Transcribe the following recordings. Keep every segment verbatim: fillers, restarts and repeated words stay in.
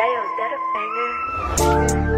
Damn, is that a banger?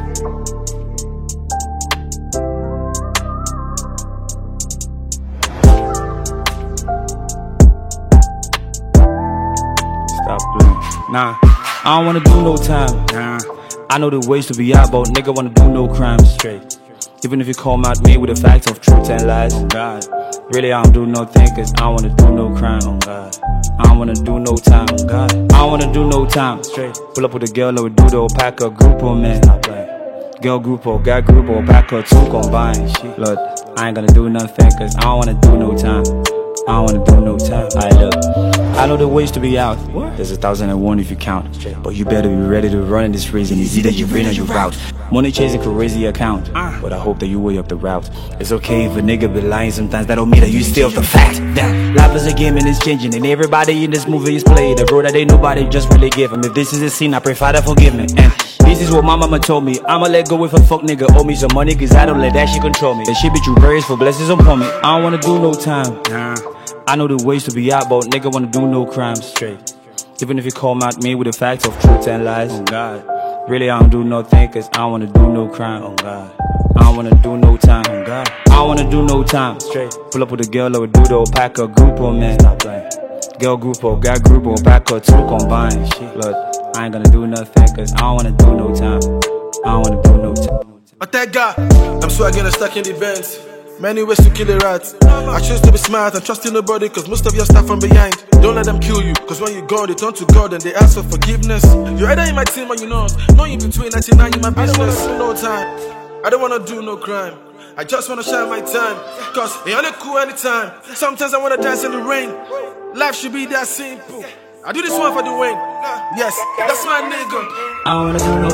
Stop playing. Nah, I don't wanna do no time. Nah, I know the ways to be out, but nigga wanna do no crime straight. Even if you come at me with the facts of truth and lies, oh God. Really, I don't do nothing, cause I don't wanna do no crime, oh God. I don't wanna do no time, oh God. I don't wanna do no time straight. Pull up with a girl, or do the pack a group, oh man. Stop playing. Girl group, or guy group, or pack or two combined. Shit, look, I ain't gonna do nothing, cause I don't wanna do no time. I don't wanna do no time. I look, I know the ways to be out. What? There's a thousand and one if you count. But you better be ready to run in this race, and it's either you win or you route. Money chasing crazy account, but I hope that you weigh up the route. It's okay if a nigga be lying sometimes, that don't mean that you still the fact. Damn, life is a game and it's changing, and everybody in this movie is playing the role that ain't nobody just really give him. If this is a scene, I pray Father forgive me. And this is what my mama told me. I'ma let go if a fuck nigga owe me some money, cause I don't let that shit control me. And shit be true prayers for blessings upon me. I don't wanna do no time. Nah, I know the ways to be out, but nigga wanna do no crime straight. Even if you come at me with the facts of truth and lies, oh God. Really, I don't do nothing, cause I don't wanna do no crime, oh God. I don't wanna do no time, oh God. I don't wanna do no time straight. Pull up with a girl, or do the pack a group, oh man. Stop playing. Girl group, or guy group, or pack or two combined. Shit, look, I ain't gonna do nothing, cause I don't wanna do no time. I don't wanna do no time. I thank God, I'm swagging and stuck in the vents. Many ways to kill a rat. I choose to be smart and trusting nobody, cause most of your stuff from behind. Don't let them kill you, cause when you go, they turn to God and they ask for forgiveness. You're either in my team or you not. No in between, ninety-nine in my business. I don't wanna do no time. I don't wanna do no crime. I just wanna shine my time, cause they only cool anytime. Sometimes I wanna dance in the rain. Life should be that simple. I do this one for the win. Yes, that's my nigga. I don't wanna do no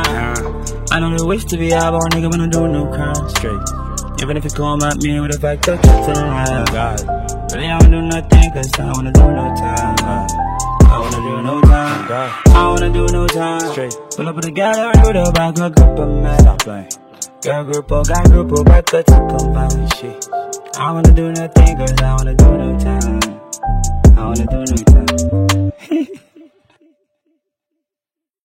time. I know the ways to be out, but nigga wanna do no crime straight. Even if you come at me with a fact of truth and lies, God. Really, I don't do nothing, cause I wanna do no time, God. I wanna do no time, God. I wanna do no time straight. Pull up with a girl, or do the back a group of men. Stop playing. Girl group, or guy group, or back a two combined shit. I wanna do nothing, cause I wanna do no time. I wanna do no time.